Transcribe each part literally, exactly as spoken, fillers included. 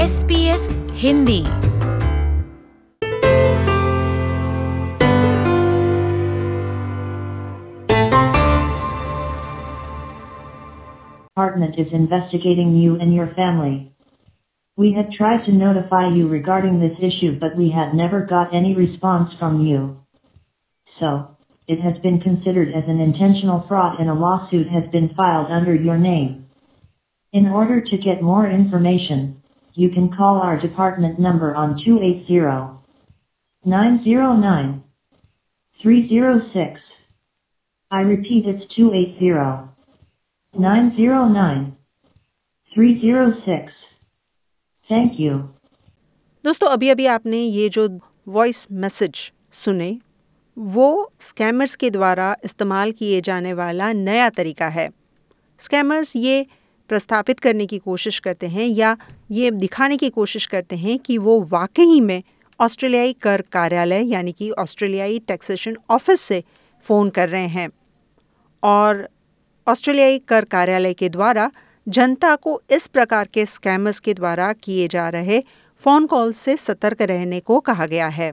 S B S Hindi. Department is investigating you and your family. We had tried to notify you regarding this issue, but we had never got any response from you. So, it has been considered as an intentional fraud and a lawsuit has been filed under your name. In order to get more information, you can call our department number on two eight zero, nine zero nine, three zero six. I repeat, it's two eight zero, nine zero nine, three zero six. Thank you. दोस्तों, अभी अभी आपने ये जो voice message सुने वो scammers के द्वारा इस्तेमाल किए जाने वाला नया तरीका है। स्कैमर्स ये प्रस्थापित करने की कोशिश करते हैं या ये दिखाने की कोशिश करते हैं कि वो वाकई में ऑस्ट्रेलियाई कर कार्यालय यानी कि ऑस्ट्रेलियाई टैक्सेशन ऑफिस से फ़ोन कर रहे हैं और ऑस्ट्रेलियाई कर कार्यालय के द्वारा जनता को इस प्रकार के स्कैमर्स के द्वारा किए जा रहे फ़ोन कॉल से सतर्क रहने को कहा गया है।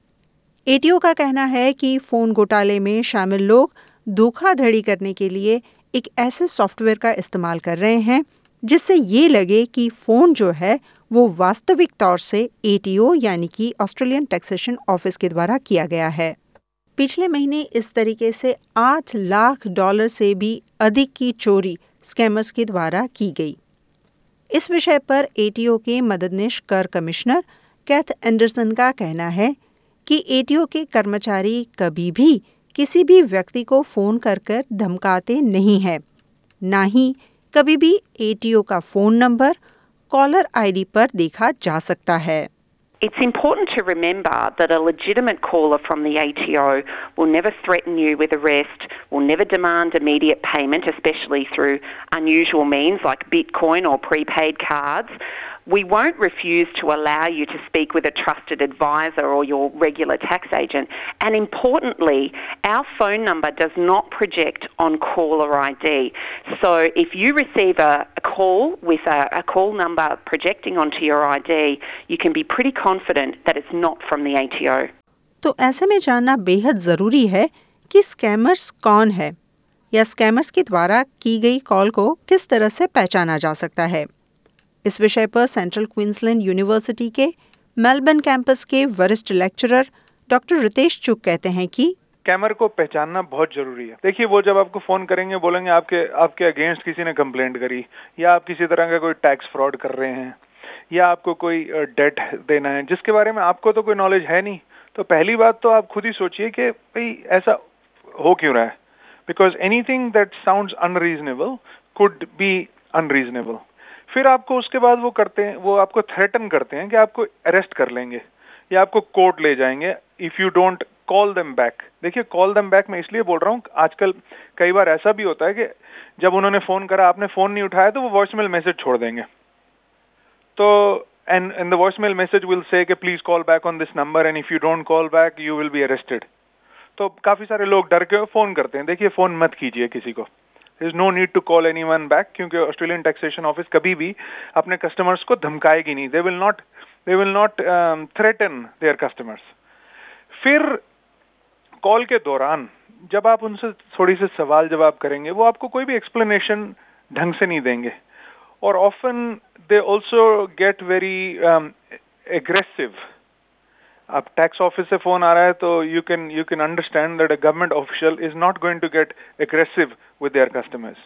एटीओ का कहना है कि फ़ोन घोटाले में शामिल लोग धोखाधड़ी करने के लिए एक ऐसे सॉफ्टवेयर का इस्तेमाल कर रहे हैं जिससे ये लगे कि फ़ोन जो है वो वास्तविक तौर से एटीओ यानी कि ऑस्ट्रेलियन टैक्सेशन ऑफिस के द्वारा किया गया है। पिछले महीने इस तरीके से आठ लाख डॉलर से भी अधिक की चोरी स्कैमर्स के द्वारा की गई। इस विषय पर एटीओ के मददनीश कर कमिश्नर कैथ एंडरसन का कहना है कि एटीओ के कर्मचारी कभी भी किसी भी व्यक्ति को फ़ोन कर कर धमकाते नहीं हैं, ना ही कभी भी एटीओ का फ़ोन नंबर कॉलर आईडी पर देखा जा सकता है। It's important to remember that a legitimate caller from the A T O will never threaten you with arrest, will never demand immediate payment, especially through unusual means like Bitcoin or prepaid cards. We won't refuse to allow you to speak with a trusted advisor or your regular tax agent. And importantly, our phone number does not project on caller I D. So if you receive a, a call with a, a call number projecting onto your I D, you can be pretty confident that it's not from the A T O. तो ऐसे में जानना बेहद ज़रूरी है कि scammers कौन है या स्कैमर्स के द्वारा की गई कॉल को किस तरह से पहचाना जा सकता है। इस विषय पर सेंट्रल क्वींसलैंड यूनिवर्सिटी के मेलबर्न कैंपस के वरिष्ठ लेक्चरर डॉक्टर रितेश चुग कहते हैं कि स्कैमर को पहचानना बहुत जरूरी है। देखिए, वो जब आपको फोन करेंगे बोलेंगे आपके आपके अगेंस्ट किसी ने कंप्लेंट करी या आप किसी तरह का कोई टैक्स फ्रॉड कर रहे हैं या आपको कोई डेट देना है जिसके बारे में आपको तो कोई नॉलेज है नहीं, तो पहली बात तो आप खुद ही सोचिए कि भाई ऐसा हो क्यों रहा है, because anything that sounds unreasonable could be unreasonable. फिर आपको उसके बाद वो करते हैं, वो आपको थ्रेटन करते हैं कि आपको अरेस्ट कर लेंगे या आपको कोर्ट ले जाएंगे if you don't call them back. देखिए, कॉल देम बैक मैं इसलिए बोल रहा हूँ, आजकल कई बार ऐसा भी होता है कि जब उन्होंने फोन करा आपने फोन नहीं उठाया तो वो वॉइसमेल मैसेज छोड़ देंगे, तो and and the voicemail message will say कि please call back on this number and if you don't call back you will be arrested. तो काफी सारे लोग डर के फोन करते हैं। देखिए, फोन मत कीजिए किसी को, There is no need to call anyone back, क्योंकि ऑस्ट्रेलियन टैक्सेशन ऑफिस कभी भी अपने कस्टमर्स को धमकाएगी नहीं। They will not, they will not um, threaten their customers. फिर कॉल के दौरान जब आप उनसे थोड़ी से सवाल जवाब करेंगे वो आपको कोई भी एक्सप्लेनेशन ढंग से नहीं देंगे और often they also get very um, aggressive. अब टैक्स ऑफिस से फोन आ रहा है तो you can you can understand that a government official is not going to get aggressive with their customers.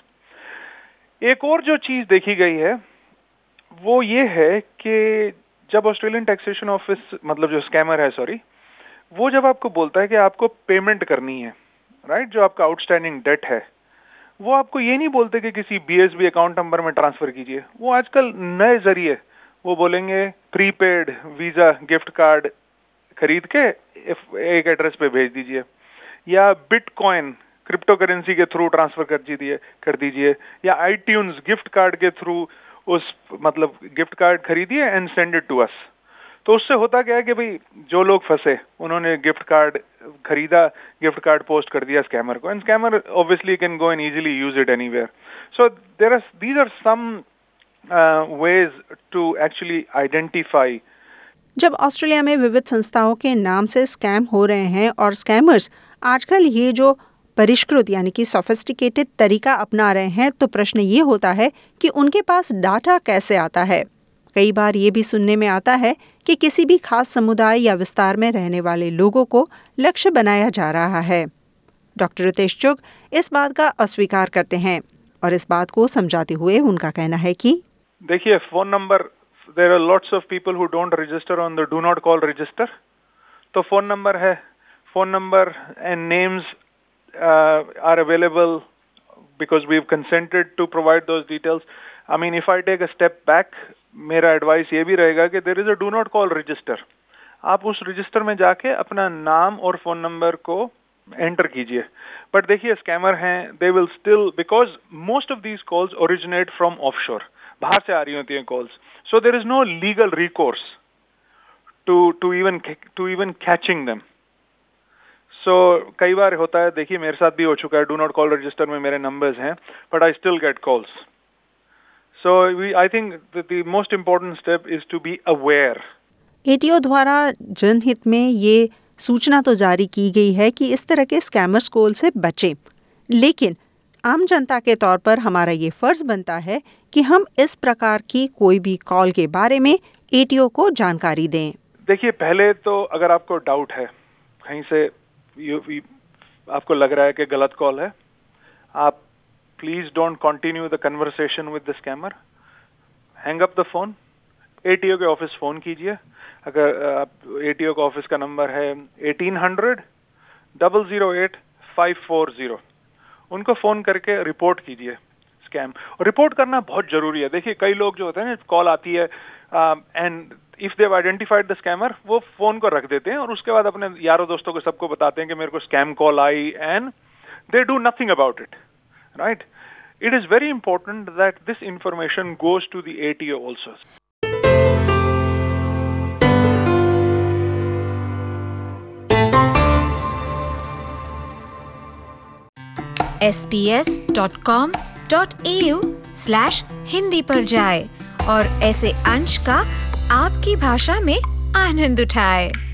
एक और जो चीज देखी गई है वो ये है कि जब ऑस्ट्रेलियन टैक्सेशन ऑफिस मतलब जो स्कैमर है सॉरी वो जब आपको बोलता है कि आपको पेमेंट करनी है, राइट, जो आपका आउटस्टैंडिंग डेट है, वो आपको ये नहीं बोलते कि किसी बीएसबी अकाउंट नंबर में ट्रांसफर कीजिए। वो आजकल नए जरिए वो बोलेंगे प्रीपेड वीजा गिफ्ट कार्ड खरीद के एक एड्रेस पे भेज दीजिए या बिटकॉइन क्रिप्टो करेंसी के थ्रू ट्रांसफर कर दीजिए कर दीजिए या आईट्यून्स गिफ्ट कार्ड के थ्रू उस मतलब गिफ्ट कार्ड खरीदिए and send it to us. तो उससे होता क्या है कि भाई जो लोग फंसे उन्होंने गिफ्ट कार्ड खरीदा, गिफ्ट कार्ड पोस्ट कर दिया स्कैमर को, and scammer obviously can go and easily use it anywhere. So there are these are some uh, ways to actually identify. जब ऑस्ट्रेलिया में विविध संस्थाओं के नाम से स्कैम हो रहे हैं और स्कैमर्स आजकल ये जो परिष्कृत यानी कि सोफिस्टिकेटेड तरीका अपना रहे हैं, तो प्रश्न ये होता है कि उनके पास डाटा कैसे आता है। कई बार ये भी सुनने में आता है कि किसी भी खास समुदाय या विस्तार में रहने वाले लोगों को लक्ष्य बनाया जा रहा है। डॉक्टर रितेश चुग इस बात का अस्वीकार करते हैं और इस बात को समझाते हुए उनका कहना है कि देखिए, phone number, there are lots of people who don't register on the do not call register. तो फोन नंबर है, phone number and names uh, are available because we've consented to provide those details. I mean, if I take a step back, मेरा advice ये भी रहेगा कि there is a do not call register. आप उस register में जाके अपना नाम और फोन नंबर को एंटर कीजिए। बट देखिए, स्कैमर हैं, they will still, because most of these calls originate from offshore. बाहर से आ रही होती हैं calls, so there is no legal recourse to to even to even catching them. So कई बार होता है, देखिए मेरे साथ भी हो चुका है, डू नॉट कॉल रजिस्टर में मेरे नंबर्स हैं, but I still get calls. So we I think the most important step is to be aware. ATO द्वारा जनहित में ये सूचना तो जारी की गई है कि इस तरह के स्कैमर्स कॉल से बचें, लेकिन आम जनता के तौर पर हमारा ये फर्ज बनता है कि हम इस प्रकार की कोई भी कॉल के बारे में एटीओ को जानकारी दें. देखिए, पहले तो अगर आपको डाउट है, कहीं से यू, यू, आपको लग रहा है कि गलत कॉल है, आप please don't continue the conversation with the scammer. Hang up the phone. ATO के ऑफिस फोन कीजिए. अगर एटीओ का ऑफिस का नंबर है eighteen hundred double zero eight five four zero, उनको फोन करके रिपोर्ट कीजिए स्कैम. और रिपोर्ट करना बहुत जरूरी है. देखिए, कई लोग जो होते हैं ना, कॉल आती है and if they identified the scammer, वो फोन को रख देते हैं और उसके बाद अपने यारों दोस्तों को सबको बताते हैं कि मेरे को स्कैम कॉल आई, and they do nothing about it. Right? It is very important that this information goes to the ATO also. S B S dot com dot A U slash Hindi पर जाए और ऐसे अंश का आपकी भाषा में आनंद उठाए.